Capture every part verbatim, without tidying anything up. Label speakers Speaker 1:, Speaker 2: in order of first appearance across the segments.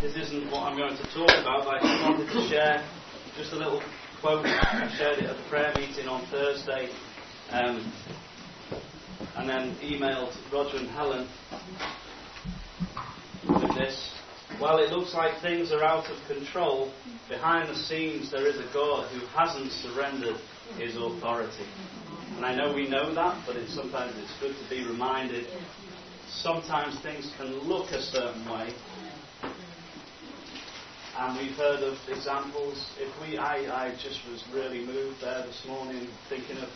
Speaker 1: this isn't what I'm going to talk about, but I just wanted to share just a little quote. I shared it at the prayer meeting on Thursday, um, and then emailed Roger and Helen with this. While it looks like things are out of control, behind the scenes there is a God who hasn't surrendered his authority. And I know we know that, but it's, sometimes it's good to be reminded. Sometimes things can look a certain way. And we've heard of examples. If we, I, I just was really moved there this morning, thinking of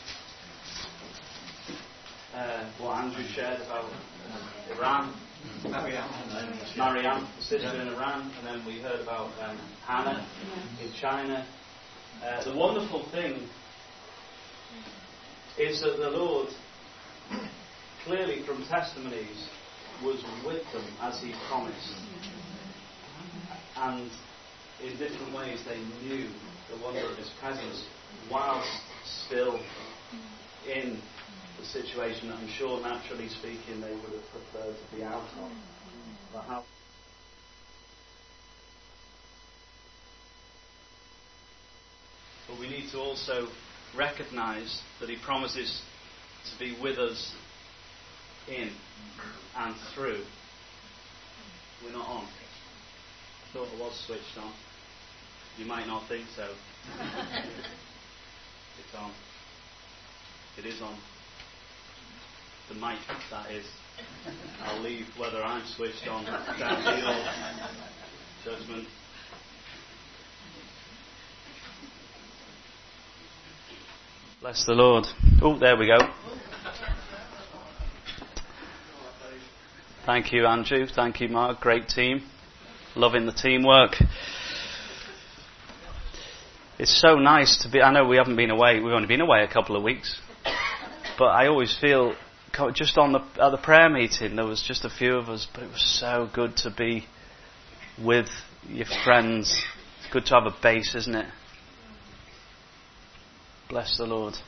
Speaker 1: uh, what Andrew shared about uh, Iran. Marianne, Marianne, the sister in Iran, and then we heard about um, Hannah in China. Uh, the wonderful thing is that the Lord, clearly from testimonies, was with them as he promised. And in different ways they knew the wonder of his presence whilst still in the situation that I'm sure, naturally speaking, they would have preferred to be out of. But how But we need to also recognise that he promises to be with us in and through. We're not on. I thought I was switched on. You might not think so. It's on. It is on. The mic, that is. I'll leave whether I'm switched on down to your judgment. Bless the Lord. Oh, there we go. Thank you, Andrew. Thank you, Mark. Great team. Loving the teamwork. It's so nice to be... I know we haven't been away. We've only been away a couple of weeks. But I always feel... Just on the at the prayer meeting, there was just a few of us, but it was so good to be with your friends. It's good to have a base, isn't it? Bless the Lord.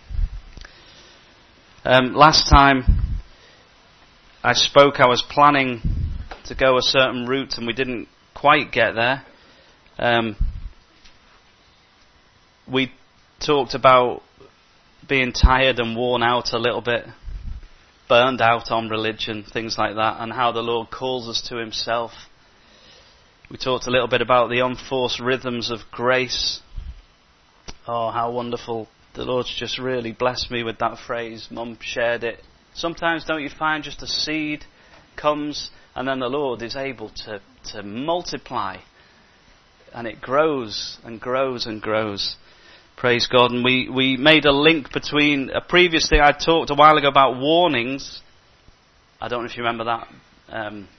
Speaker 1: Um, last time I spoke, I was planning to go a certain route, and we didn't quite get there. Um, we talked about being tired and worn out a little bit. Burned out on religion, things like that, and how the Lord calls us to himself. We talked a little bit about the unforced rhythms of grace. Oh, how wonderful. The Lord's just really blessed me with that phrase. Mum shared it. Sometimes, don't you find, just a seed comes and then the Lord is able to, to multiply, and it grows and grows and grows. Praise God. And we, we made a link between a previous thing I talked a while ago about warnings. I don't know if you remember that. Um,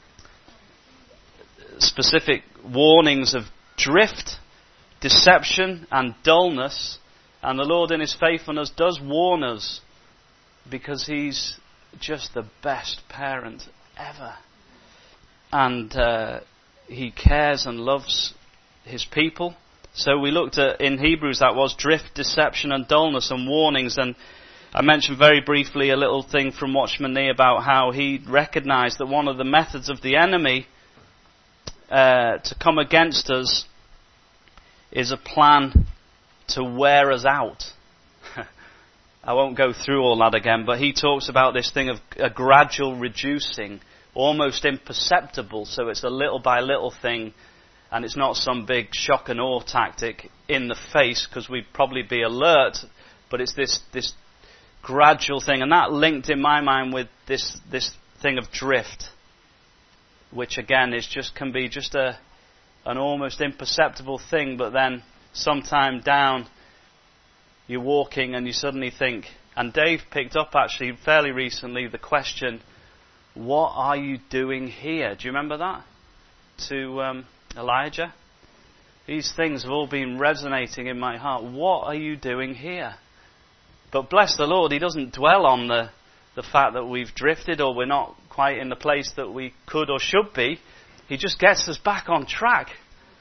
Speaker 1: specific warnings of drift, deception and dullness. And the Lord in his faithfulness does warn us because he's just the best parent ever. And uh, he cares and loves his people. So we looked at, in Hebrews, that was drift, deception and dullness and warnings. And I mentioned very briefly a little thing from Watchman Nee about how he recognised that one of the methods of the enemy uh, to come against us is a plan to wear us out. I won't go through all that again, but he talks about this thing of a gradual reducing, almost imperceptible, so it's a little by little thing. And it's not some big shock and awe tactic in the face, because we'd probably be alert, but it's this this gradual thing. And that linked in my mind with this this thing of drift, which again is just can be just a an almost imperceptible thing, but then sometime down you're walking and you suddenly think, and Dave picked up actually fairly recently the question, what are you doing here? Do you remember that? To... Um, Elijah, these things have all been resonating in my heart. What are you doing here? But bless the Lord, he doesn't dwell on the, the fact that we've drifted or we're not quite in the place that we could or should be. He just gets us back on track.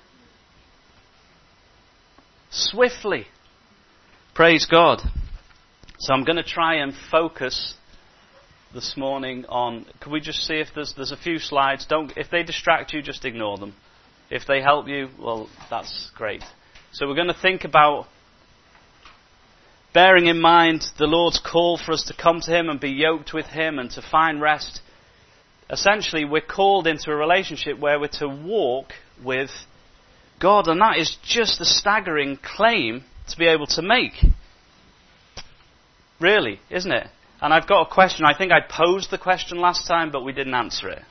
Speaker 1: Swiftly. Praise God. So I'm going to try and focus this morning on... Can we just see if there's there's a few slides? Don't if they distract you, just ignore them. If they help you, well, that's great. So we're going to think about bearing in mind the Lord's call for us to come to Him and be yoked with Him and to find rest. Essentially, we're called into a relationship where we're to walk with God, and that is just a staggering claim to be able to make. Really, isn't it? And I've got a question. I think I posed the question last time, but we didn't answer it.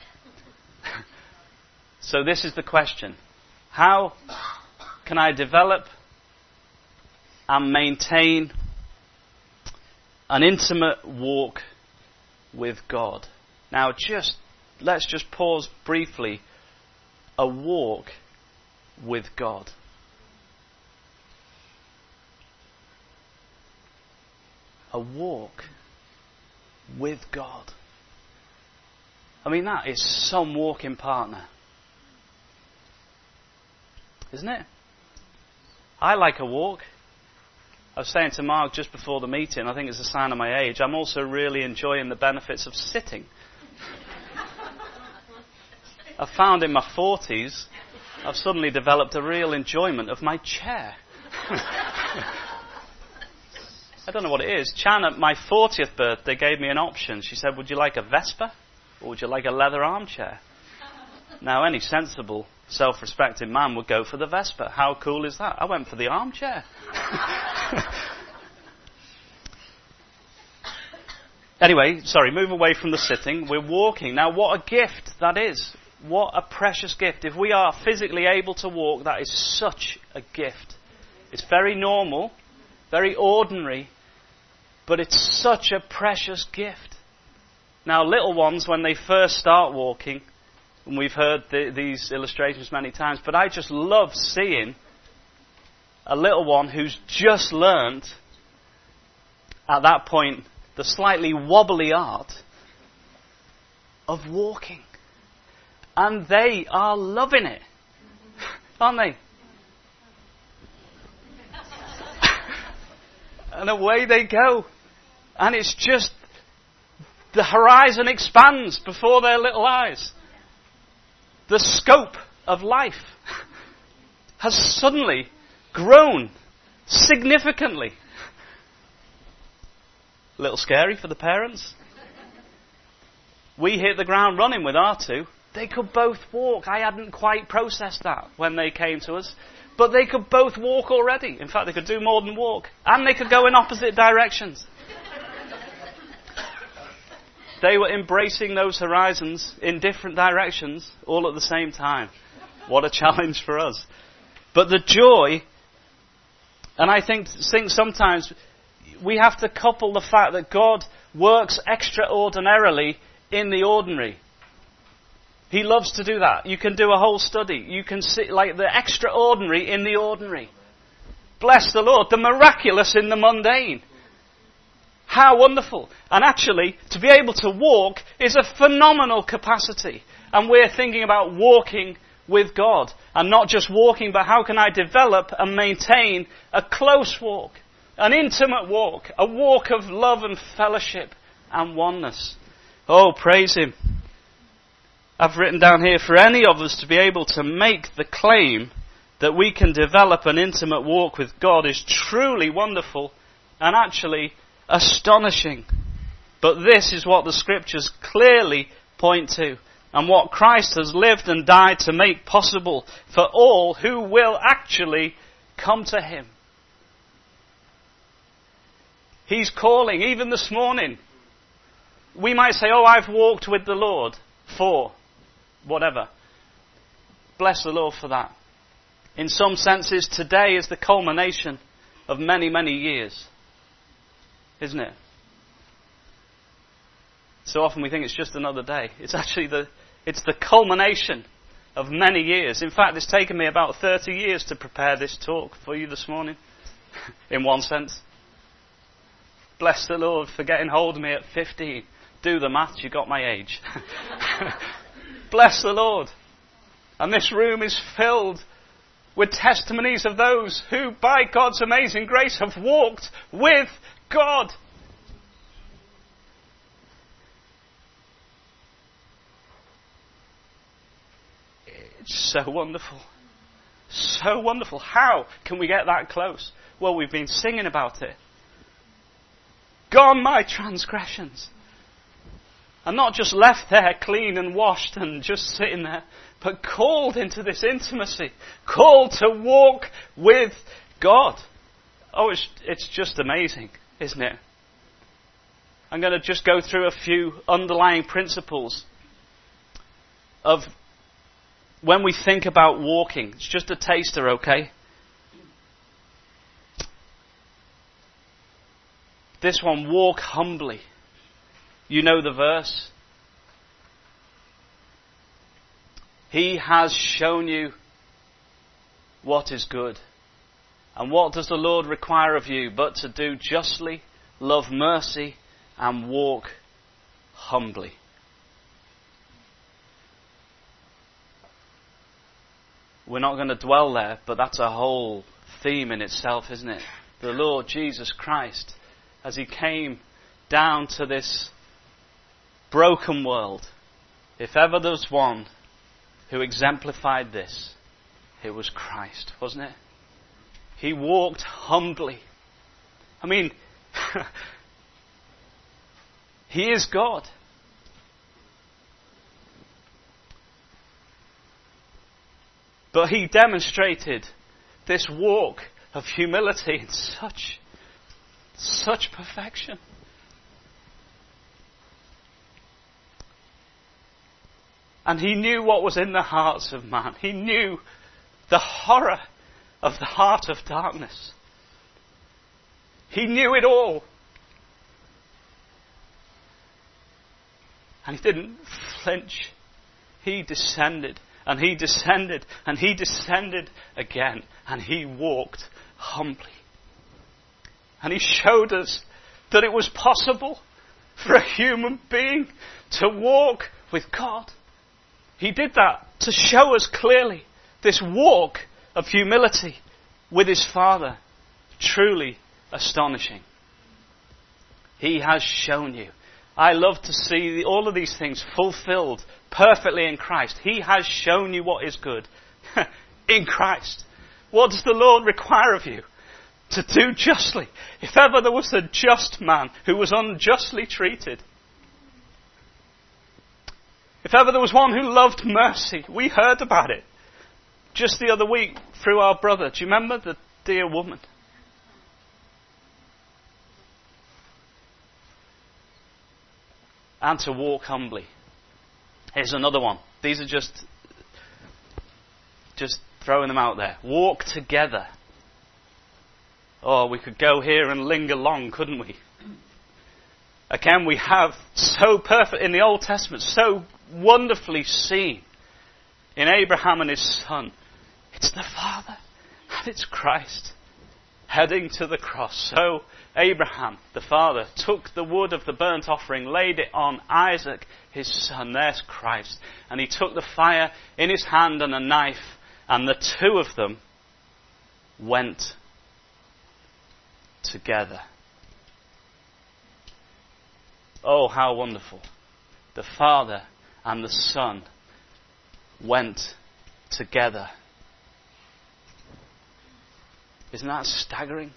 Speaker 1: So this is the question. How can I develop and maintain an intimate walk with God? Now, just let's just pause briefly. A walk with God. A walk with God. I mean, that is some walking partner. Isn't it? I like a walk. I was saying to Mark just before the meeting, I think it's a sign of my age, I'm also really enjoying the benefits of sitting. I found in my forties, I've suddenly developed a real enjoyment of my chair. I don't know what it is. Chan, at my fortieth birthday, gave me an option. She said, would you like a Vespa or would you like a leather armchair? Now, any sensible, self-respecting man would go for the Vespa. How cool is that? I went for the armchair. Anyway, sorry, move away from the sitting. We're walking. Now, what a gift that is. What a precious gift. If we are physically able to walk, that is such a gift. It's very normal, very ordinary, but it's such a precious gift. Now, little ones, when they first start walking, and we've heard the, these illustrations many times, but I just love seeing a little one who's just learned, at that point, the slightly wobbly art of walking. And they are loving it, aren't they? And away they go. And it's just, the horizon expands before their little eyes. The scope of life has suddenly grown significantly. A little scary for the parents. We hit the ground running with our two. They could both walk. I hadn't quite processed that when they came to us. But they could both walk already. In fact, they could do more than walk. And they could go in opposite directions. They were embracing those horizons in different directions all at the same time. What a challenge for us. But the joy, and I think, think sometimes we have to couple the fact that God works extraordinarily in the ordinary. He loves to do that. You can do a whole study. You can see like the extraordinary in the ordinary. Bless the Lord. The miraculous in the mundane. How wonderful. And actually, to be able to walk is a phenomenal capacity. And we're thinking about walking with God. And not just walking, but how can I develop and maintain a close walk, an intimate walk, a walk of love and fellowship and oneness. Oh, praise Him. I've written down here, for any of us to be able to make the claim that we can develop an intimate walk with God is truly wonderful and actually astonishing. But this is what the Scriptures clearly point to, and what Christ has lived and died to make possible for all who will actually come to Him. He's calling, even this morning. We might say, oh, I've walked with the Lord for whatever. Bless the Lord for that. In some senses, today is the culmination of many, many years. Isn't it? So often we think it's just another day. It's actually the, it's the culmination of many years. In fact, it's taken me about thirty years to prepare this talk for you this morning. In one sense. Bless the Lord for getting hold of me at fifteen. Do the maths, you got my age. Bless the Lord. And this room is filled with testimonies of those who, by God's amazing grace, have walked with God. So wonderful. So wonderful. How can we get that close? Well, we've been singing about it. Gone my transgressions. And not just left there clean and washed and just sitting there, but called into this intimacy. Called to walk with God. Oh, it's, it's just amazing, isn't it? I'm going to just go through a few underlying principles of when we think about walking. It's just a taster, okay? This one, walk humbly. You know the verse. He has shown you what is good. And what does the Lord require of you but to do justly, love mercy, and walk humbly? We're not going to dwell there, but that's a whole theme in itself, isn't it? The Lord Jesus Christ, as He came down to this broken world, if ever there was one who exemplified this, it was Christ, wasn't it? He walked humbly. I mean, He is God. But He demonstrated this walk of humility in such, such perfection. And He knew what was in the hearts of man. He knew the horror of the heart of darkness. He knew it all. And He didn't flinch. He descended, and He descended, and He descended again. And He walked humbly. And He showed us that it was possible for a human being to walk with God. He did that to show us clearly this walk of humility with His Father. Truly astonishing. He has shown you. I love to see all of these things fulfilled perfectly in Christ. He has shown you what is good in Christ. What does the Lord require of you? To do justly. If ever there was a just man who was unjustly treated, if ever there was one who loved mercy, we heard about it just the other week through our brother. Do you remember the dear woman? And to walk humbly. Here's another one. These are just, just throwing them out there. Walk together. Oh, we could go here and linger long, couldn't we? Again, we have so perfect in the Old Testament, so wonderfully seen in Abraham and his son. It's the Father and it's Christ heading to the cross. So Abraham, the father, took the wood of the burnt offering, laid it on Isaac, his son. There's Christ. And he took the fire in his hand and a knife, and the two of them went together. Oh, how wonderful. The Father and the Son went together. Isn't that staggering?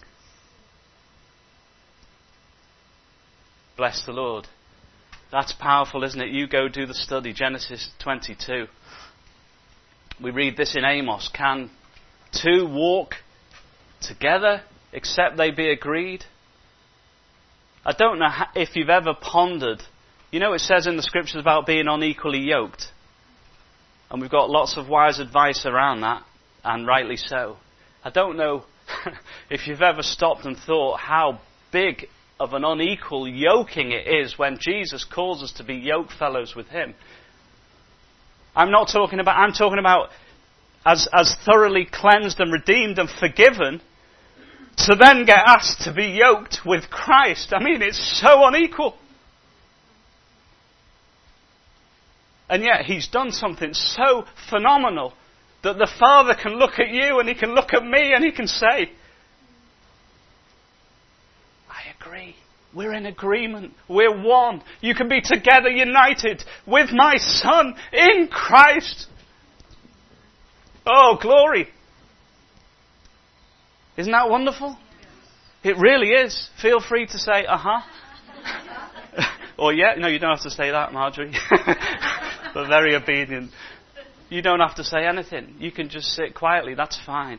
Speaker 1: Bless the Lord. That's powerful, isn't it? You go do the study, Genesis twenty-two. We read this in Amos. Can two walk together except they be agreed? I don't know if you've ever pondered. You know, it says in the scriptures about being unequally yoked. And we've got lots of wise advice around that, and rightly so. I don't know if you've ever stopped and thought how big of an unequal yoking it is when Jesus calls us to be yoke fellows with Him. I'm not talking about, I'm talking about as, as thoroughly cleansed and redeemed and forgiven, to then get asked to be yoked with Christ. I mean, it's so unequal. And yet He's done something so phenomenal that the Father can look at you and He can look at me and He can say, I agree. We're in agreement. We're one. You can be together united with my Son in Christ. Oh, glory. Isn't that wonderful? It really is. Feel free to say, uh-huh. Or yeah, no, you don't have to say that, Marjorie. But very obedient. You don't have to say anything. You can just sit quietly. That's fine.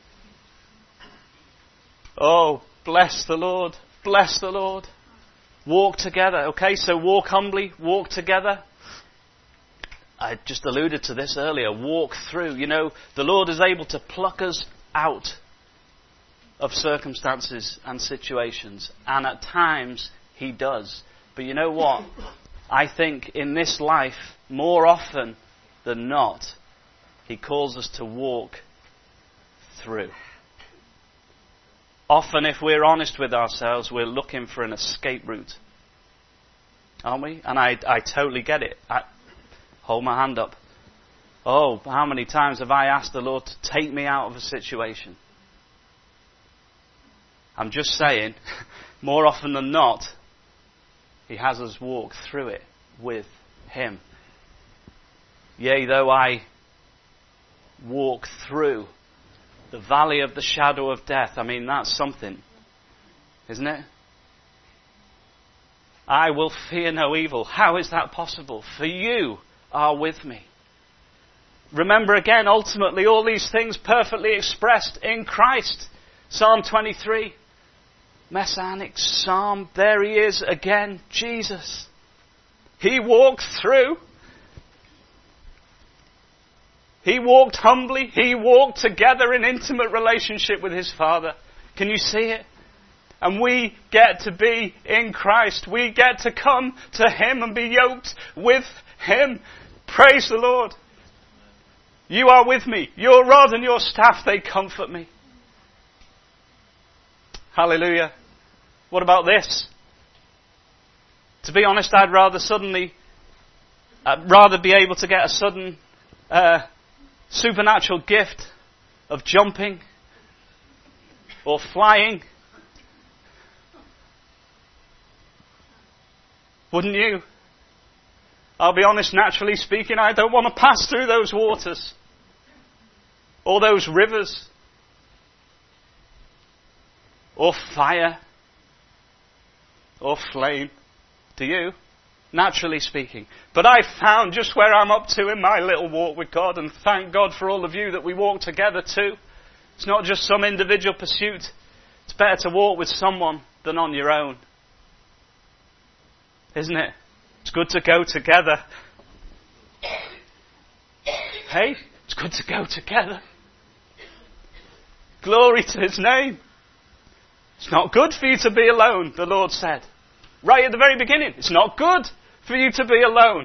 Speaker 1: Oh, bless the Lord. Bless the Lord. Walk together. Okay, so walk humbly. Walk together. I just alluded to this earlier. Walk through. You know, the Lord is able to pluck us out of circumstances and situations. And at times, He does. But you know what? I think in this life, more often than not, He calls us to walk through. Often, if we're honest with ourselves, we're looking for an escape route. Aren't we? And I, I totally get it. I, hold my hand up. Oh, how many times have I asked the Lord to take me out of a situation? I'm just saying, more often than not, He has us walk through it with Him. Yea, though I walk through the valley of the shadow of death. I mean, that's something, isn't it? I will fear no evil. How is that possible? For you are with me. Remember again, ultimately, all these things perfectly expressed in Christ. Psalm twenty-three. Messianic Psalm. There He is again, Jesus. He walked through. He walked humbly. He walked together in intimate relationship with His Father. Can you see it? And we get to be in Christ. We get to come to Him and be yoked with Him. Praise the Lord. You are with me. Your rod and your staff, they comfort me. Hallelujah. What about this? To be honest, I'd rather suddenly, I'd rather be able to get a sudden uh, supernatural gift of jumping or flying. Wouldn't you? I'll be honest, naturally speaking, I don't want to pass through those waters or those rivers or fire or flame. Do you? Naturally speaking. But I found just where I'm up to in my little walk with God, and thank God for all of you that we walk together too. It's not just some individual pursuit. It's better to walk with someone than on your own. Isn't it? It's good to go together. Hey, it's good to go together. Glory to His name. It's not good for you to be alone, the Lord said. Right at the very beginning. It's not good for you to be alone.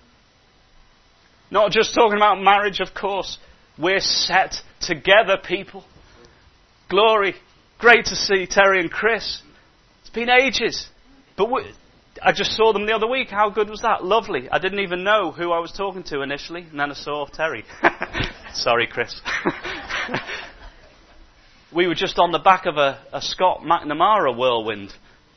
Speaker 1: Not just talking about marriage, of course. We're set together, people. Glory. Great to see Terry and Chris. It's been ages. But we, I just saw them the other week. How good was that? Lovely. I didn't even know who I was talking to initially. And then I saw Terry. Sorry, Chris. We were just on the back of a, a Scott McNamara whirlwind.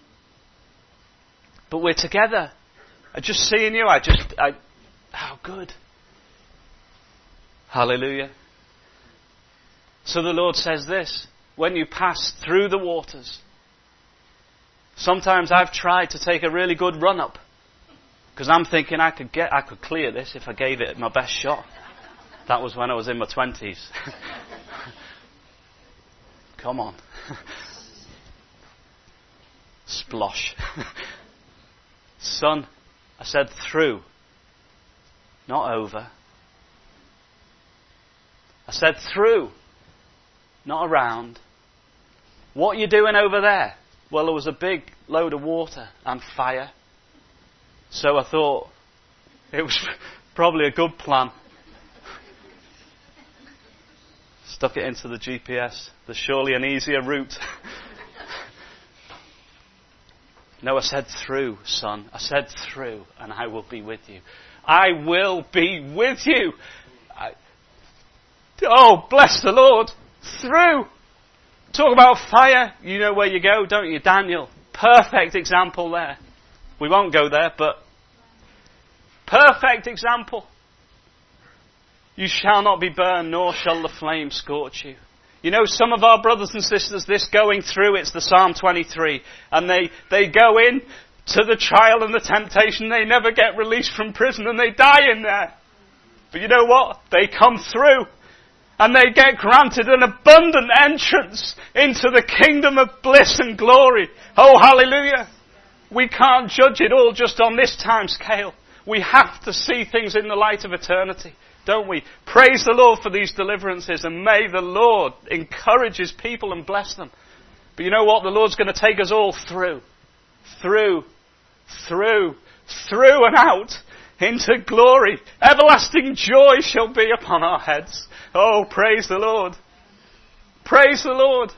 Speaker 1: But we're together. I just seeing you, I just, I, how good. Hallelujah. So the Lord says this, when you pass through the waters, sometimes I've tried to take a really good run up, because I'm thinking I could get, I could clear this if I gave it my best shot. That was when I was in my twenties. Come on. Splosh. Son, I said through, not over. I said through, not around. What are you doing over there? Well, there was a big load of water and fire. So I thought it was probably a good plan. Stuck it into the G P S. There's surely an easier route. No, I said through, son. I said through, and I will be with you. I will be with you. I, oh, bless the Lord. Through. Talk about fire. You know where you go, don't you, Daniel? Perfect example there. We won't go there, but perfect example. You shall not be burned, nor shall the flame scorch you. You know, some of our brothers and sisters, this going through, it's the Psalm twenty-three, and they, they go in to the trial and the temptation, they never get released from prison, and they die in there. But you know what? They come through, and they get granted an abundant entrance into the kingdom of bliss and glory. Oh, hallelujah! We can't judge it all just on this time scale. We have to see things in the light of eternity, don't we? Praise the Lord for these deliverances, and may the Lord encourage His people and bless them. But you know what? The Lord's going to take us all through, through, through, through and out into glory. Everlasting joy shall be upon our heads. Oh, praise the Lord. Praise the Lord.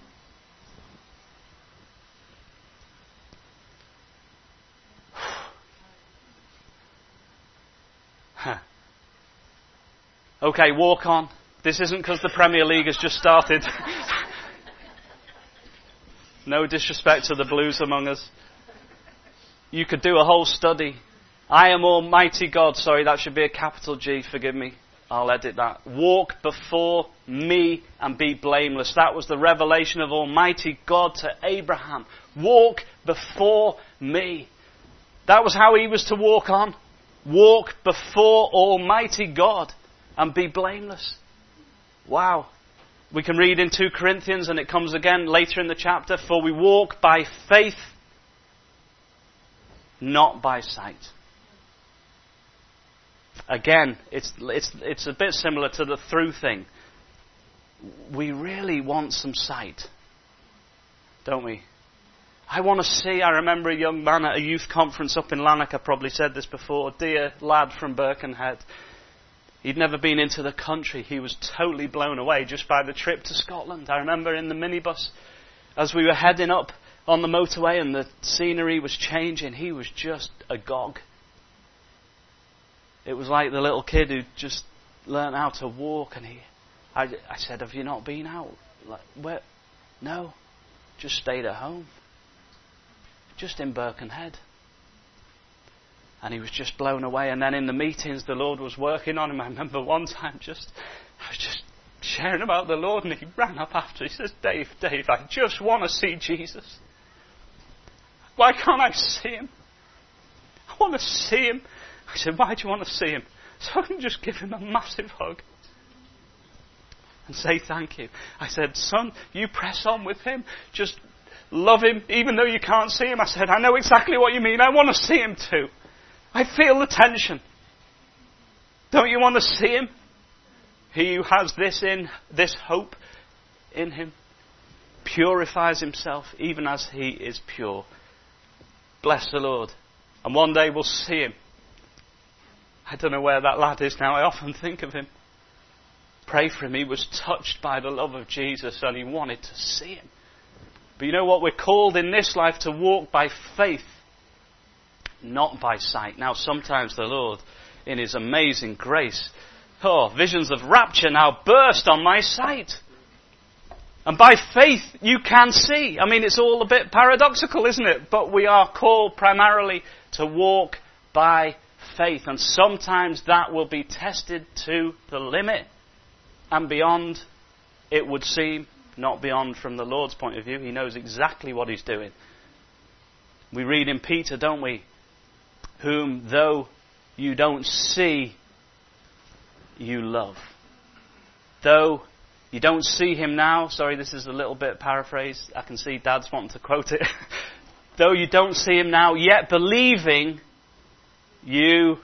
Speaker 1: Okay, walk on. This isn't because the Premier League has just started. No disrespect to the Blues among us. You could do a whole study. I am Almighty God. Sorry, that should be a capital G. Forgive me. I'll edit that. Walk before me and be blameless. That was the revelation of Almighty God to Abraham. Walk before me. That was how he was to walk on. Walk before Almighty God and be blameless. Wow. We can read in two Corinthians, and it comes again later in the chapter, for we walk by faith, not by sight. Again, it's it's it's a bit similar to the through thing. We really want some sight, don't we? I want to see. I remember a young man at a youth conference up in Lanark. I probably said this before. A dear lad from Birkenhead. He'd never been into the country. He was totally blown away just by the trip to Scotland. I remember in the minibus, as we were heading up on the motorway and the scenery was changing, he was just agog. It was like the little kid who just learned how to walk, and he, I, I said, have you not been out? Like, where? No, just stayed at home. Just in Birkenhead. And he was just blown away. And then in the meetings, the Lord was working on him. I remember one time just, I was just sharing about the Lord, and he ran up after. He says, Dave, Dave, I just want to see Jesus. Why can't I see him? I want to see him. I said, why do you want to see him? So I can just give him a massive hug and say thank you. I said, son, you press on with him. Just love him, even though you can't see him. I said, I know exactly what you mean. I want to see him too. I feel the tension. Don't you want to see him? He who has this in, this hope in him, purifies himself even as he is pure. Bless the Lord. And one day we'll see him. I don't know where that lad is now. I often think of him. Pray for him. He was touched by the love of Jesus and he wanted to see him. But you know what? We're called in this life to walk by faith, not by sight. Now, sometimes the Lord, in His amazing grace, oh, visions of rapture now burst on my sight. And by faith, you can see. I mean, it's all a bit paradoxical, isn't it? But we are called primarily to walk by faith. And sometimes that will be tested to the limit and beyond, it would seem. Not beyond from the Lord's point of view. He knows exactly what He's doing. We read in Peter, don't we? Whom though you don't see, you love. Though you don't see Him now. Sorry, this is a little bit paraphrased. I can see Dad's wanting to quote it. Though you don't see Him now, yet believing, you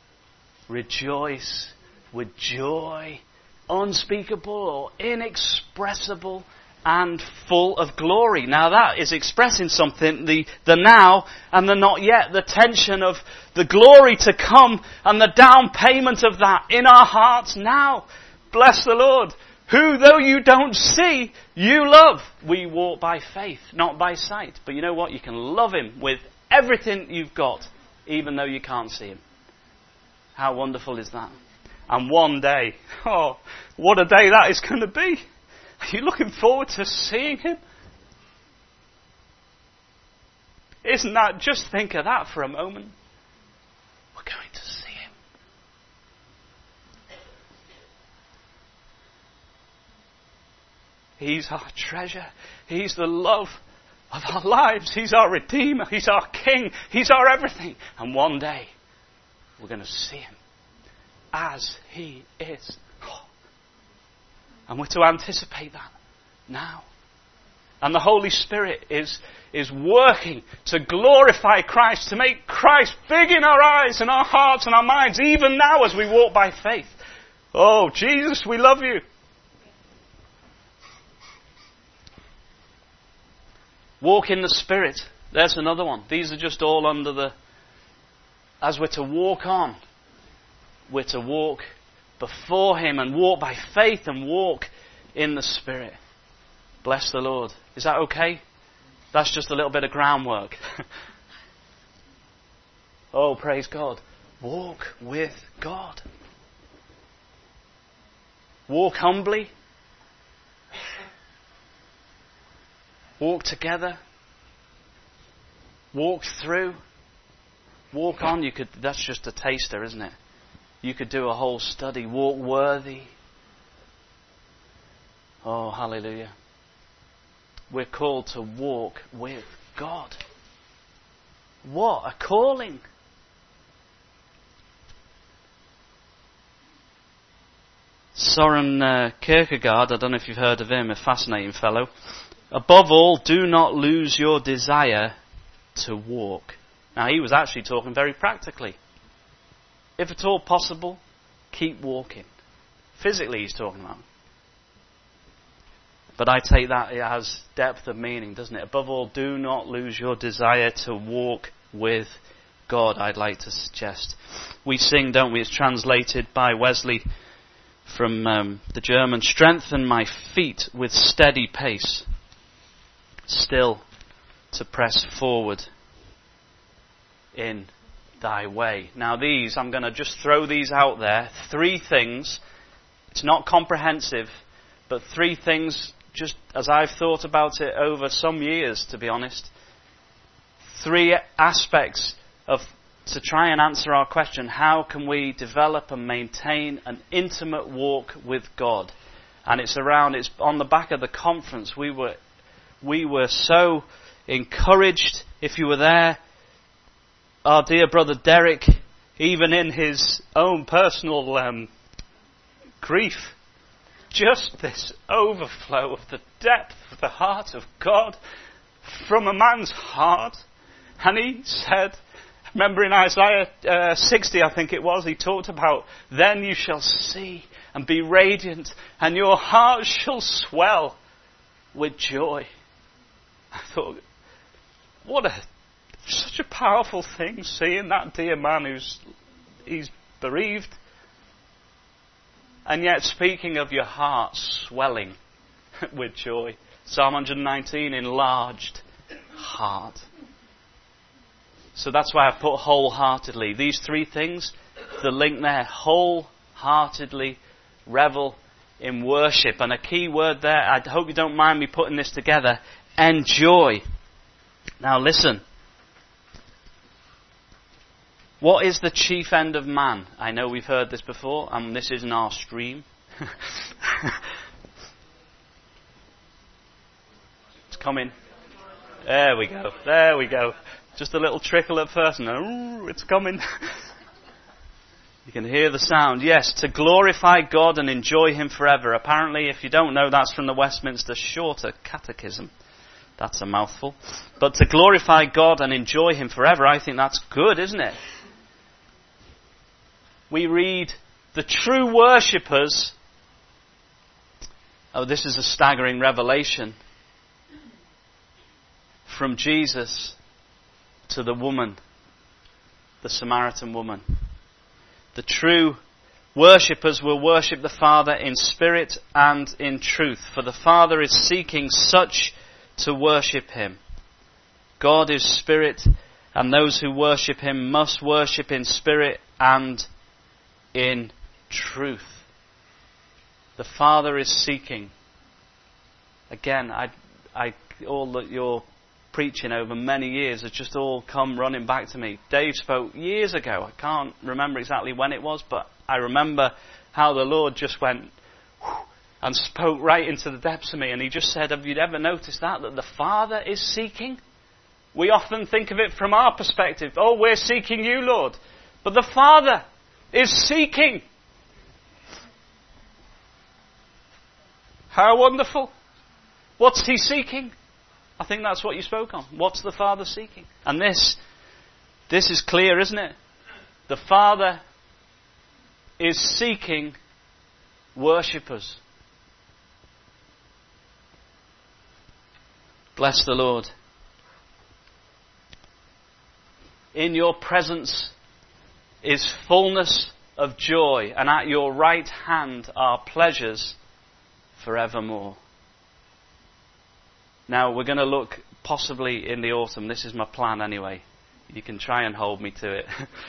Speaker 1: rejoice with joy unspeakable or inexpressible and full of glory. Now that is expressing something, the, the now and the not yet, the tension of the glory to come and the down payment of that in our hearts now. Bless the Lord. Who, though you don't see, you love. We walk by faith, not by sight. But you know what? You can love Him with everything you've got, even though you can't see Him. How wonderful is that? And one day, oh, what a day that is going to be. Are you looking forward to seeing Him? Isn't that, just think of that for a moment. We're going to see Him. He's our treasure. He's the love of our lives. He's our Redeemer. He's our King. He's our everything. And one day, we're going to see Him as He is. And we're to anticipate that now. And the Holy Spirit is, is working to glorify Christ, to make Christ big in our eyes and our hearts and our minds, even now as we walk by faith. Oh, Jesus, we love you. Walk in the Spirit. There's another one. These are just all under the... As we're to walk on, we're to walk before Him and walk by faith and walk in the Spirit. Bless the Lord. Is that okay? That's just a little bit of groundwork. Oh, praise God. Walk with God. Walk humbly. Walk together. Walk through. Walk on. You could. That's just a taster, isn't it? You could do a whole study. Walk worthy. Oh, hallelujah. We're called to walk with God. What a calling. Soren uh, Kierkegaard, I don't know if you've heard of him, a fascinating fellow. Above all, do not lose your desire to walk. Now, he was actually talking very practically. If at all possible, keep walking. Physically, he's talking about. But I take that it has depth of meaning, doesn't it? Above all, do not lose your desire to walk with God, I'd like to suggest. We sing, don't we? It's translated by Wesley from um, the German. Strengthen my feet with steady pace, still to press forward in thy way. Now these, I'm going to just throw these out there. Three things. It's not comprehensive, but three things, just as I've thought about it over some years, to be honest. Three aspects of to try and answer our question, how can we develop and maintain an intimate walk with God? And it's around, it's on the back of the conference. We were, we were so encouraged. If you were there, our dear brother Derek, even in his own personal um, grief, just this overflow of the depth of the heart of God from a man's heart. And he said, remember in Isaiah uh, sixty, I think it was, he talked about, then you shall see and be radiant, and your heart shall swell with joy. I thought, what a such a powerful thing, seeing that dear man who's he's bereaved, and yet speaking of your heart swelling with joy. Psalm one nineteen, enlarged heart. So that's why I've put wholeheartedly. These three things, the link there, wholeheartedly revel in worship. And a key word there, I hope you don't mind me putting this together, enjoy. Now listen. What is the chief end of man? I know we've heard this before, and this isn't our stream. It's coming. There we go. There we go. Just a little trickle at first, and ooh, it's coming. You can hear the sound. Yes, to glorify God and enjoy Him forever. Apparently, if you don't know, that's from the Westminster Shorter Catechism. That's a mouthful. But to glorify God and enjoy Him forever, I think that's good, isn't it? We read the true worshippers. Oh, this is a staggering revelation. From Jesus to the woman, the Samaritan woman. The true worshippers will worship the Father in spirit and in truth, for the Father is seeking such to worship Him. God is spirit, and those who worship Him must worship in spirit and in truth. The Father is seeking. Again, I, I, all that you're preaching over many years has just all come running back to me. Dave spoke years ago. I can't remember exactly when it was, but I remember how the Lord just went, whew, and spoke right into the depths of me. And he just said, have you ever noticed that? That the Father is seeking? We often think of it from our perspective. Oh, we're seeking you, Lord. But the Father is seeking. How wonderful. What's he seeking? I think that's what you spoke on. What's the Father seeking? And this, this is clear, isn't it? The Father is seeking worshippers. Bless the Lord. In your presence is fullness of joy, and at your right hand are pleasures forevermore. Now, we're going to look possibly in the autumn. This is my plan anyway. You can try and hold me to it.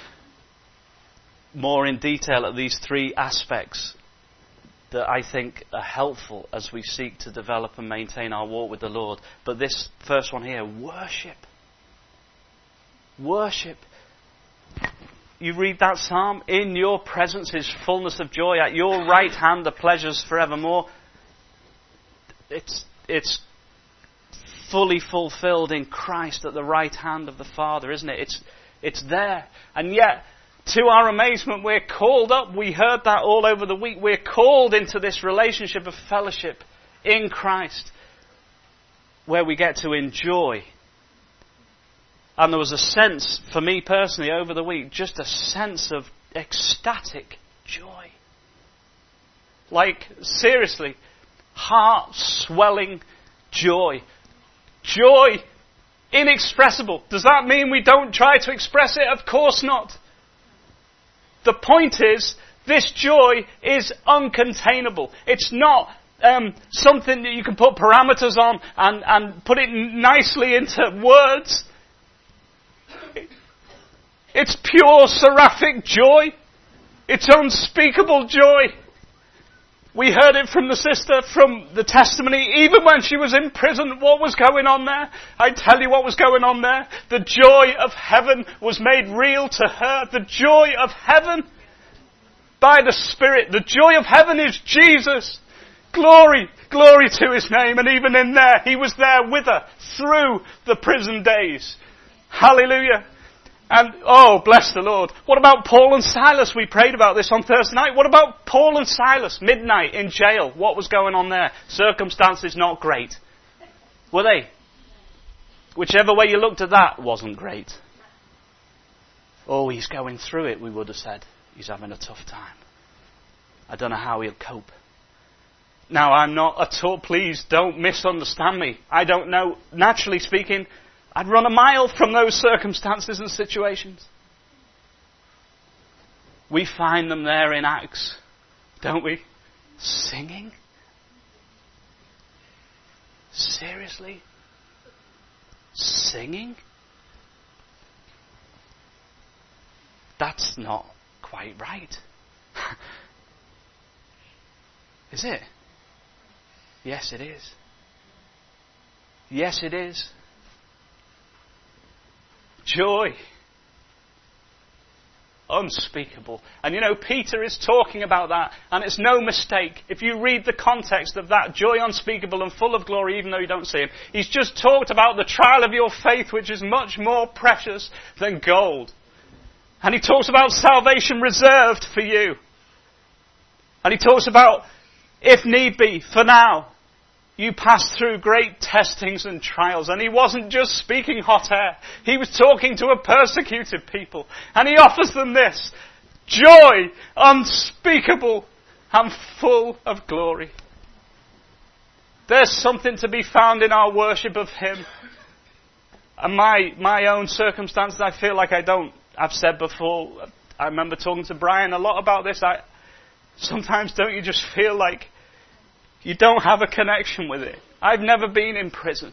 Speaker 1: More in detail at these three aspects that I think are helpful as we seek to develop and maintain our walk with the Lord. But this first one here, worship. Worship. You read that psalm, in your presence is fullness of joy, at your right hand are pleasures forevermore. It's, it's fully fulfilled in Christ at the right hand of the Father, isn't it? It's, it's there. And yet, to our amazement, we're called up. We heard that all over the week. We're called into this relationship of fellowship in Christ, where we get to enjoy. And there was a sense, for me personally, over the week, just a sense of ecstatic joy. Like, seriously, heart-swelling joy. Joy inexpressible. Does that mean we don't try to express it? Of course not. The point is, this joy is uncontainable. It's not um, something that you can put parameters on and, and put it nicely into words. It's pure seraphic joy. It's unspeakable joy. We heard it from the sister, from the testimony, even when she was in prison. What was going on there? I tell you what was going on there. The joy of heaven was made real to her. The joy of heaven by the Spirit. The joy of heaven is Jesus. Glory, glory to his name. And even in there, he was there with her through the prison days. Hallelujah. And, oh, bless the Lord. What about Paul and Silas? We prayed about this on Thursday night. What about Paul and Silas? Midnight in jail. What was going on there? Circumstances not great. Were they? Whichever way you looked at that, wasn't great. Oh, he's going through it, we would have said. He's having a tough time. I don't know how he'll cope. Now, I'm not at all, please don't misunderstand me. I don't know, naturally speaking, I'd run a mile from those circumstances and situations. We find them there in Acts, don't we? Singing? Seriously? Singing? That's not quite right. Is it? Yes, it is. Yes, it is. Joy. Unspeakable. And you know, Peter is talking about that, and it's no mistake. If you read the context of that, joy unspeakable and full of glory, even though you don't see him, he's just talked about the trial of your faith, which is much more precious than gold. And he talks about salvation reserved for you. And he talks about, if need be, for now, you pass through great testings and trials. And he wasn't just speaking hot air. He was talking to a persecuted people. And he offers them this. Joy unspeakable and full of glory. There's something to be found in our worship of him. And my, my own circumstances, I feel like I don't. I've said before, I remember talking to Brian a lot about this. I sometimes don't you just feel like you don't have a connection with it? I've never been in prison.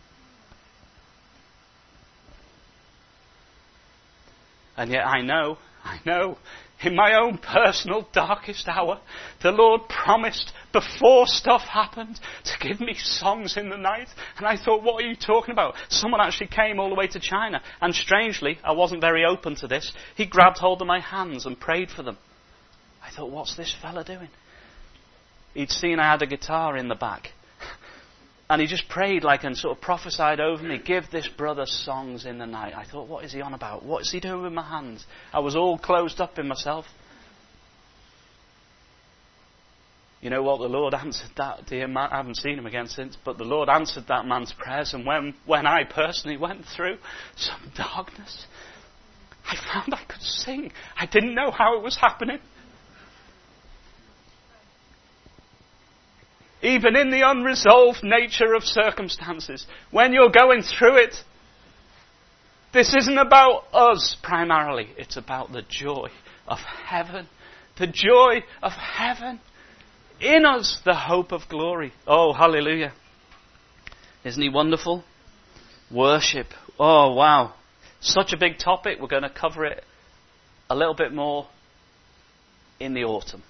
Speaker 1: And yet I know, I know, in my own personal darkest hour, the Lord promised before stuff happened to give me songs in the night. And I thought, what are you talking about? Someone actually came all the way to China. And strangely, I wasn't very open to this. He grabbed hold of my hands and prayed for them. I thought, what's this fella doing? he'd seen I had a guitar in the back. And he just prayed like and sort of prophesied over me, give this brother songs in the night. I thought, what is he on about? What is he doing with my hands? I was all closed up in myself. You know what? The Lord answered that dear man. I haven't seen him again since, but the Lord answered that man's prayers. And when, when I personally went through some darkness, I found I could sing. I didn't know how it was happening. Even in the unresolved nature of circumstances, when you're going through it, this isn't about us primarily. It's about the joy of heaven. The joy of heaven. In us, the hope of glory. Oh, hallelujah. Isn't he wonderful? Worship. Oh, wow. Such a big topic. We're going to cover it a little bit more in the autumn.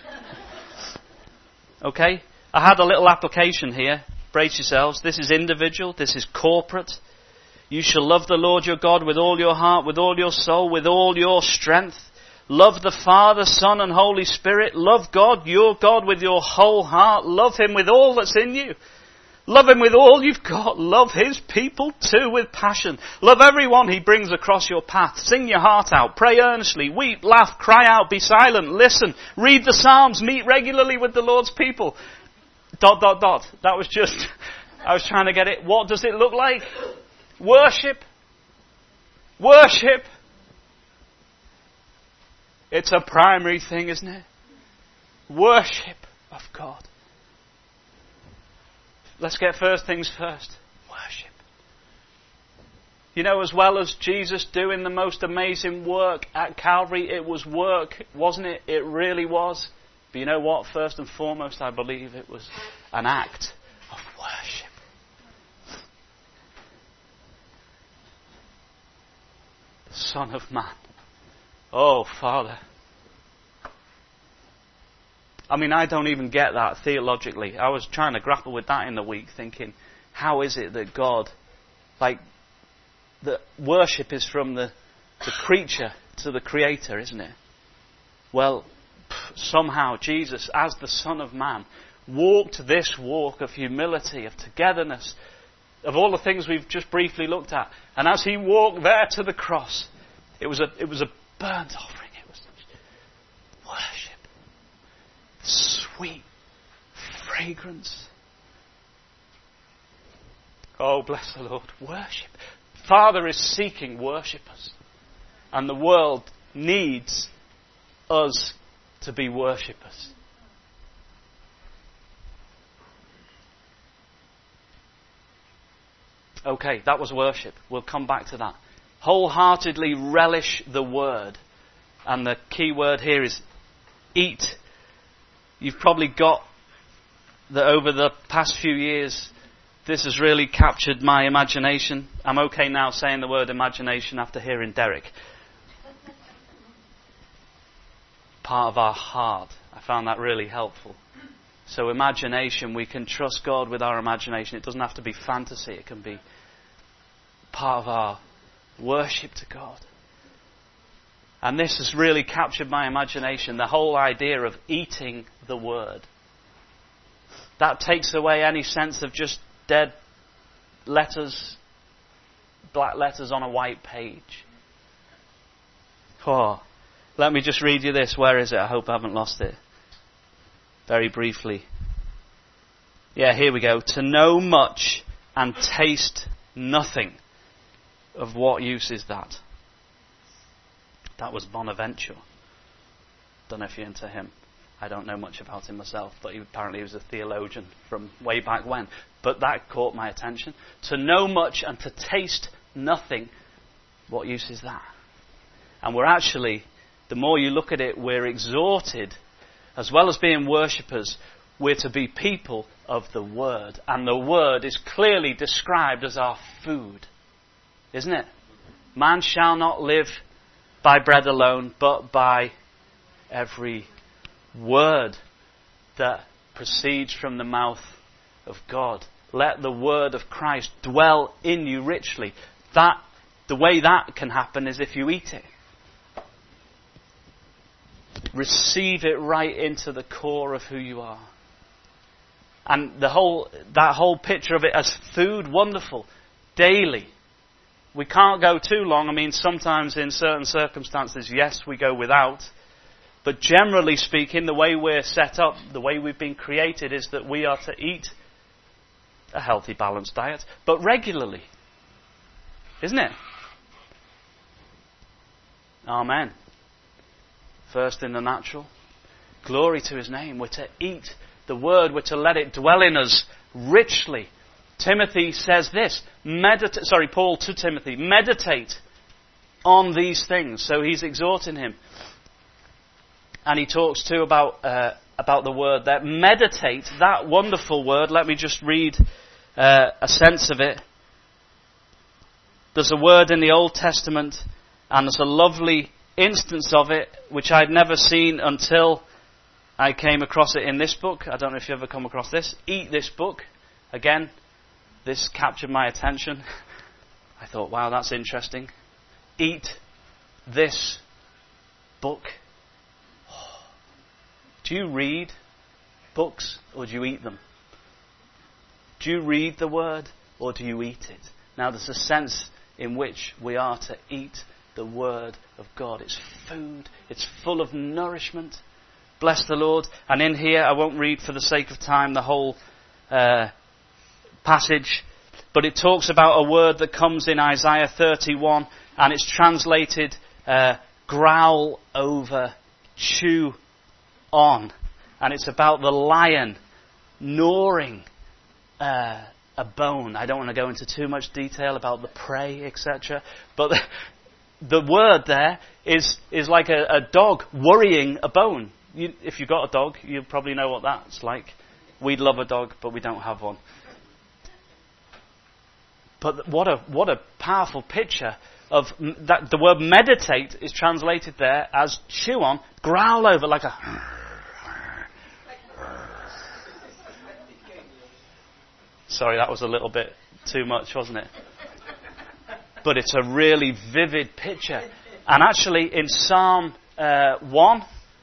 Speaker 1: Okay? I had a little application here. Brace yourselves. This is individual. This is corporate. You shall love the Lord your God with all your heart, with all your soul, with all your strength. Love the Father, Son, and Holy Spirit. Love God, your God, with your whole heart. Love Him with all that's in you. Love Him with all you've got. Love His people too with passion. Love everyone He brings across your path. Sing your heart out. Pray earnestly. Weep, laugh, cry out, be silent, listen. Read the Psalms. Meet regularly with the Lord's people. Dot, dot, dot. That was just, I was trying to get it. What does it look like? Worship. Worship. It's a primary thing, isn't it? Worship of God. Let's get first things first. Worship. You know, as well as Jesus doing the most amazing work at Calvary, it was work, wasn't it? It really was. But you know what? First and foremost, I believe it was an act of worship. The Son of Man. Oh, Father. I mean, I don't even get that theologically. I was trying to grapple with that in the week, thinking, how is it that God, like, the worship is from the, the creature to the Creator, isn't it? Well, somehow Jesus, as the Son of Man, walked this walk of humility, of togetherness, of all the things we've just briefly looked at. And as He walked there to the cross, it was a, it was a burnt offering. It was worship. Sweet fragrance. Oh, bless the Lord. Worship. Father is seeking worshippers. And the world needs us to be worshippers. Okay, that was worship. We'll come back to that. Wholeheartedly relish the word. And the key word here is eat. You've probably got that over the past few years, this has really captured my imagination. I'm okay now saying the word imagination after hearing Derek. Part of our heart. I found that really helpful. So imagination, we can trust God with our imagination. It doesn't have to be fantasy. It can be part of our worship to God. And this has really captured my imagination, the whole idea of eating the Word. That takes away any sense of just dead letters, black letters on a white page. Oh, let me just read you this. Where is it? I hope I haven't lost it. Very briefly. Yeah, here we go. To know much and taste nothing. Of what use is that? That was Bonaventure. Don't know if you're into him. I don't know much about him myself, but he apparently was a theologian from way back when. But that caught my attention. To know much and to taste nothing, what use is that? And we're actually, the more you look at it, we're exhorted, as well as being worshippers, we're to be people of the Word. And the Word is clearly described as our food. Isn't it? Man shall not live by bread alone, but by every word that proceeds from the mouth of God. Let the word of Christ dwell in you richly. That, the way that can happen is if you eat it. Receive it right into the core of who you are. And the whole, that whole picture of it as food, wonderful, daily. We can't go too long. I mean, sometimes in certain circumstances, yes, we go without. But generally speaking, the way we're set up, the way we've been created, is that we are to eat a healthy, balanced diet, but regularly. Isn't it? Amen. First in the natural. Glory to his name. We're to eat the word. We're to let it dwell in us richly. Timothy says this. Meditate, sorry, Paul to Timothy. Meditate on these things. So he's exhorting him. And he talks too about, uh, about the word there. Meditate, that wonderful word. Let me just read uh, a sense of it. There's a word in the Old Testament, and there's a lovely instance of it, which I'd never seen until I came across it in this book. I don't know if you ever come across this. Eat this book. Again, this captured my attention. I thought, wow, that's interesting. Eat this book. Do you read books or do you eat them? Do you read the word or do you eat it? Now there's a sense in which we are to eat the word of God. It's food. It's full of nourishment. Bless the Lord. And in here, I won't read for the sake of time the whole uh, passage, but it talks about a word that comes in Isaiah thirty-one, and it's translated uh, growl over, chew on. And it's about the lion gnawing uh, a bone. I don't want to go into too much detail about the prey, et cetera. But the, the word there is is like a, a dog worrying a bone. You, if you've got a dog, you probably know what that's like. We'd love a dog, but we don't have one. But what a what a powerful picture of that. The word meditate is translated there as chew on, growl over, like a. Sorry, that was a little bit too much, wasn't it? But it's a really vivid picture. And actually, in Psalm uh, one,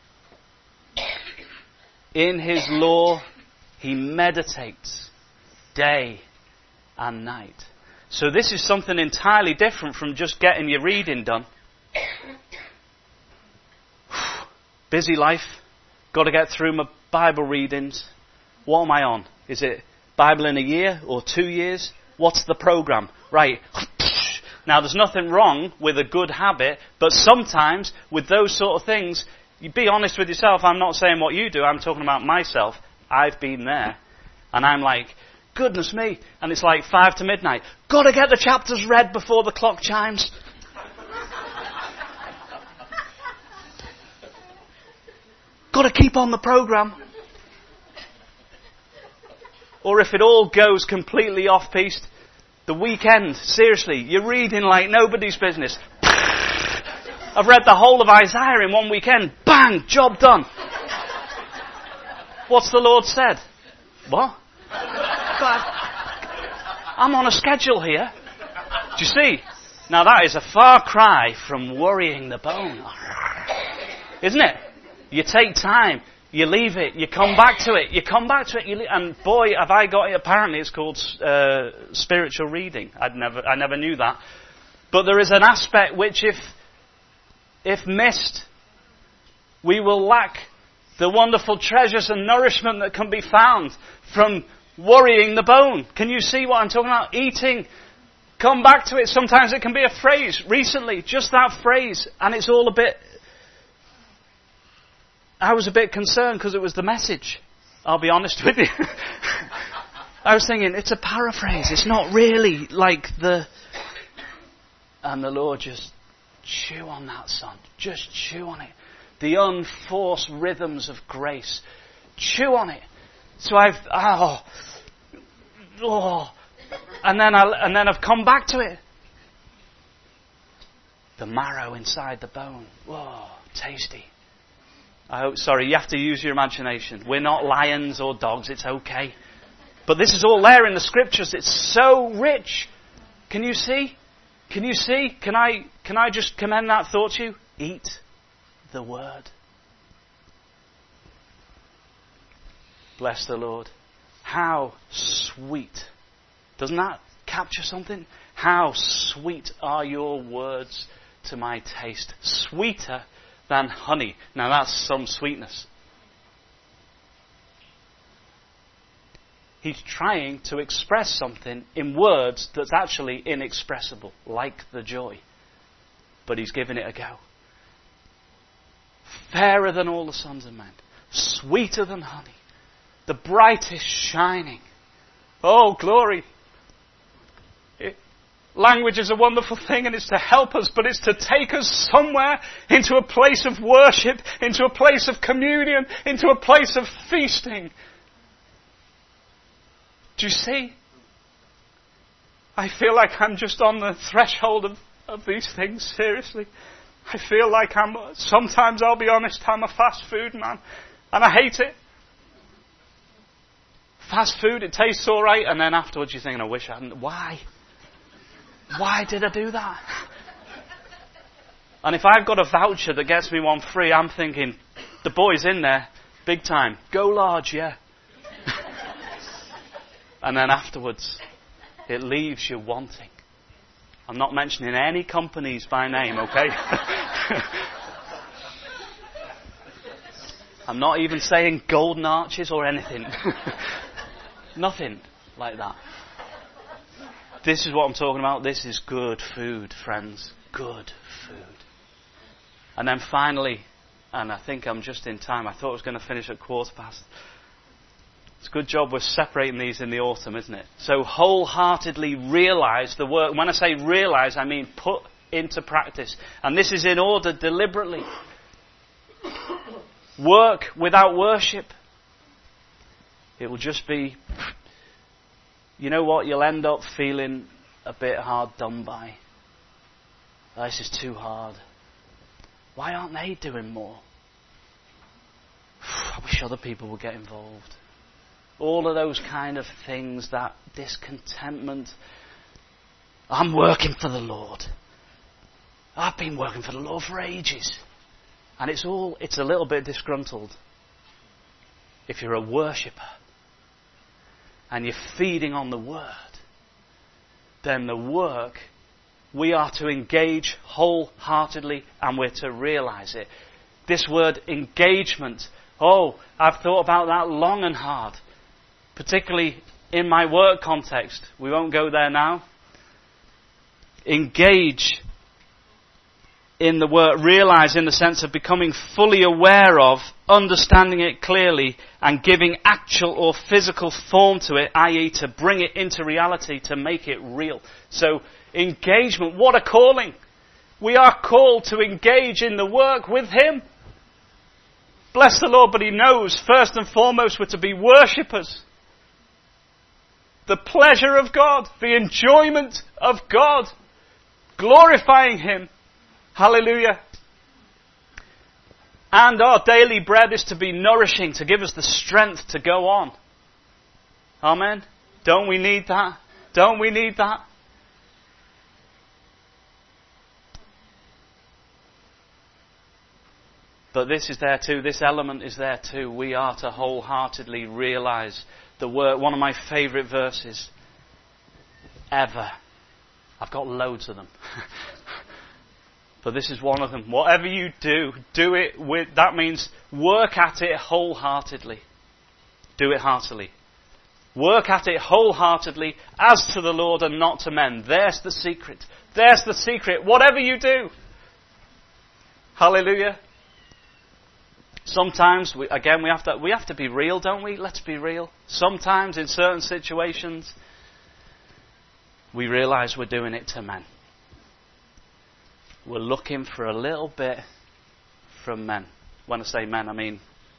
Speaker 1: in his law, he meditates day and night. So this is something entirely different from just getting your reading done. Busy life. Got to get through my Bible readings. What am I on? Is it Bible in a year or two years? What's the program? Right. Now, there's nothing wrong with a good habit, but sometimes with those sort of things, you be honest with yourself. I'm not saying what you do. I'm talking about myself. I've been there. And I'm like, goodness me. And it's like five to midnight. Got to get the chapters read before the clock chimes. Got to keep on the program. Or if it all goes completely off-piste, the weekend, seriously, you're reading like nobody's business. I've read the whole of Isaiah in one weekend. Bang! Job done. What's the Lord said? What? But I'm on a schedule here. Do you see? Now that is a far cry from worrying the bone. Isn't it? You take time. You leave it. You come back to it. You come back to it. You leave, and boy, have I got it. Apparently, it's called uh, spiritual reading. I'd never, I never knew that. But there is an aspect which, if if missed, we will lack the wonderful treasures and nourishment that can be found from worrying the bone. Can you see what I'm talking about? Eating. Come back to it. Sometimes it can be a phrase. Recently, just that phrase, and it's all a bit. I was a bit concerned because it was the message. I'll be honest with you. I was thinking, it's a paraphrase. It's not really like the... And the Lord just chew on that, son. Just chew on it. The unforced rhythms of grace. Chew on it. So I've... Oh, oh. And then, I, and then I've come back to it. The marrow inside the bone. Whoa, tasty. I hope, sorry, you have to use your imagination. We're not lions or dogs, it's okay. But this is all there in the scriptures. It's so rich. Can you see? Can you see? Can I, can I just commend that thought to you? Eat the word. Bless the Lord. how sweet. Doesn't that capture something? How sweet are your words to my taste. Sweeter than honey. Now that's some sweetness. He's trying to express something in words that's actually inexpressible, like the joy. But he's giving it a go. Fairer than all the sons of men. Sweeter than honey. The brightest shining. Oh, glory. It, language is a wonderful thing, and it's to help us, but it's to take us somewhere into a place of worship, into a place of communion, into a place of feasting. Do you see? I feel like I'm just on the threshold of, of these things, seriously. I feel like I'm, sometimes I'll be honest, I'm a fast food man. And I hate it. Fast food, it tastes alright, and then afterwards you're thinking, I wish I hadn't. Why? Why did I do that? And if I've got a voucher that gets me one free, I'm thinking, the boy's in there, big time. Go large, yeah. And then afterwards, it leaves you wanting. I'm not mentioning any companies by name, okay? I'm not even saying golden arches or anything. Nothing like that. This is what I'm talking about. This is good food, friends. Good food. And then finally, and I think I'm just in time. I thought I was going to finish at quarter past. It's a good job we're separating these in the autumn, isn't it? So wholeheartedly realise the work. When I say realise, I mean put into practice. And this is in order deliberately. Work without worship. It will just be, you know what, you'll end up feeling a bit hard done by. This is too hard. Why aren't they doing more? I wish other people would get involved. All of those kind of things, that discontentment. I'm working for the Lord. I've been working for the Lord for ages. And it's all, it's a little bit disgruntled. If you're a worshipper and you're feeding on the Word, then the work, we are to engage wholeheartedly and we're to realise it. This word engagement, oh, I've thought about that long and hard. Particularly in my work context. We won't go there now. Engage in the work, realise in the sense of becoming fully aware of, understanding it clearly, and giving actual or physical form to it, that is to bring it into reality, to make it real. So, engagement, what a calling! We are called to engage in the work with Him. Bless the Lord, but He knows, first and foremost, we're to be worshippers. The pleasure of God, the enjoyment of God, glorifying Him. Hallelujah. And our daily bread is to be nourishing, to give us the strength to go on. Amen. Don't we need that? Don't we need that? But this is there too, this element is there too. We are to wholeheartedly realise the word, one of my favourite verses ever. I've got loads of them. But this is one of them. Whatever you do, do it with, that means work at it wholeheartedly. Do it heartily. Work at it wholeheartedly as to the Lord and not to men. There's the secret. There's the secret. Whatever you do. Hallelujah. Sometimes, we, again, we have to we have to be real, don't we? Let's be real. Sometimes, in certain situations, we realise we're doing it to men. We're looking for a little bit from men. When I say men, I mean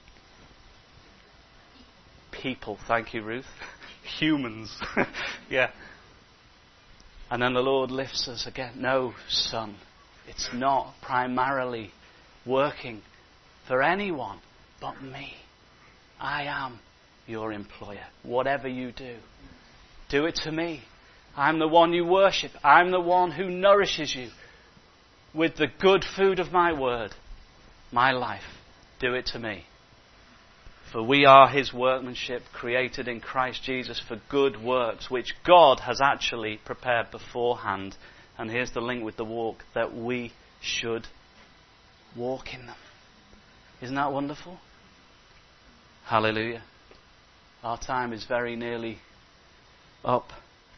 Speaker 1: people. Thank you, Ruth. Humans. Yeah. And then the Lord lifts us again. No, son, it's not primarily working for anyone but me. I am your employer. Whatever you do, do it to me. I'm the one you worship. I'm the one who nourishes you with the good food of my word, my life. Do it to me. For we are his workmanship, created in Christ Jesus for good works, which God has actually prepared beforehand. And here's the link with the walk, that we should walk in them. Isn't that wonderful? Hallelujah. Our time is very nearly up.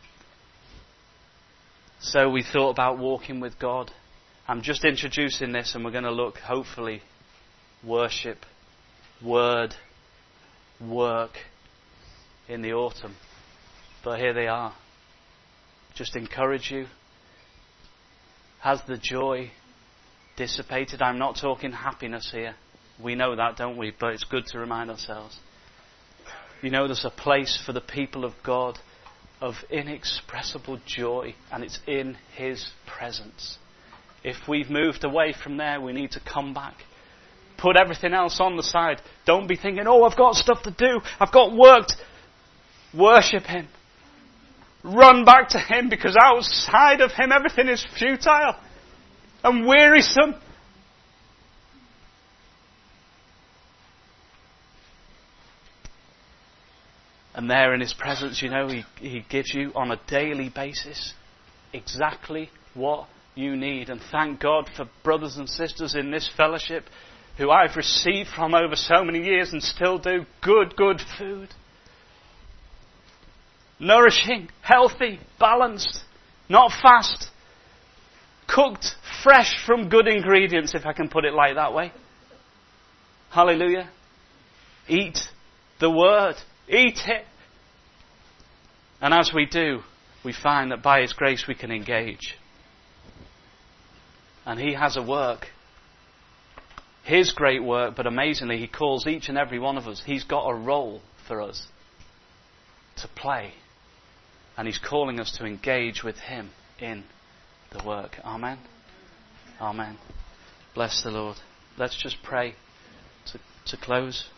Speaker 1: So we thought about walking with God. I'm just introducing this, and we're going to look, hopefully, worship, word, work in the autumn. But here they are. Just encourage you. Has the joy dissipated? I'm not talking happiness here. We know that, don't we? But it's good to remind ourselves. You know, there's a place for the people of God of inexpressible joy, and it's in his presence. If we've moved away from there, we need to come back. Put everything else on the side. Don't be thinking, oh, I've got stuff to do. I've got work. To... Worship him. Run back to him, because outside of him, everything is futile and wearisome. And there in his presence, you know, he, he gives you on a daily basis exactly what you need. And thank God for brothers and sisters in this fellowship who I've received from over so many years and still do good, good food. Nourishing, healthy, balanced, not fast, cooked, fresh from good ingredients, if I can put it like that way. Hallelujah. Eat the word. Eat it. And as we do, we find that by his grace we can engage. And he has a work. His great work, but amazingly he calls each and every one of us. He's got a role for us to play. And he's calling us to engage with him in the work. Amen. Amen. Bless the Lord. Let's just pray to, to close.